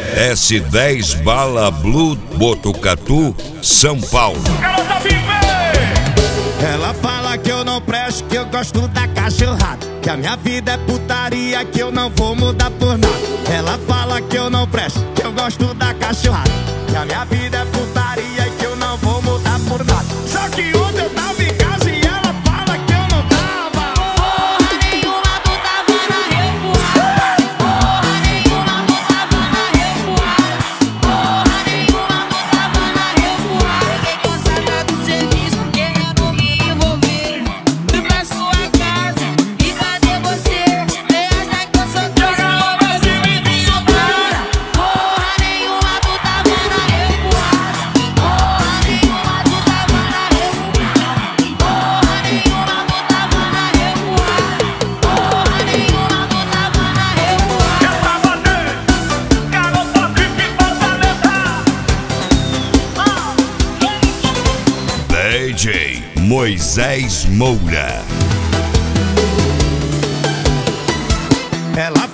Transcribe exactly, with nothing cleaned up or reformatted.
S dez Bala Blue Botucatu, São Paulo. Ela fala que eu não presto, que eu gosto da cachorrada, que a minha vida é putaria, que eu não vou mudar por nada. Ela fala que eu não presto, que eu gosto da cachorrada, que a minha vida é putaria e que eu não vou mudar por nada. Só que ontem eu tava em casa e ela fala que eu não tava. Porra nenhuma, tu tava na revoada. Porra nenhuma, tu tava na revoada. Porra nenhuma, tu tava na revoada. Fiquei cansada do serviço, querendo me envolver. Fui pra sua casa e cadê você? Você acha que eu sou trouxa, mas eu me vi agora. Porra nenhuma, tu tava na revoada. Porra nenhuma, tu tava na revoada. Porra nenhuma, tu tava na revoada. Porra nenhuma, tu tava na revoada. Eu tava dentro, garota vive Fortaleza. D J Moisés Moura. Ela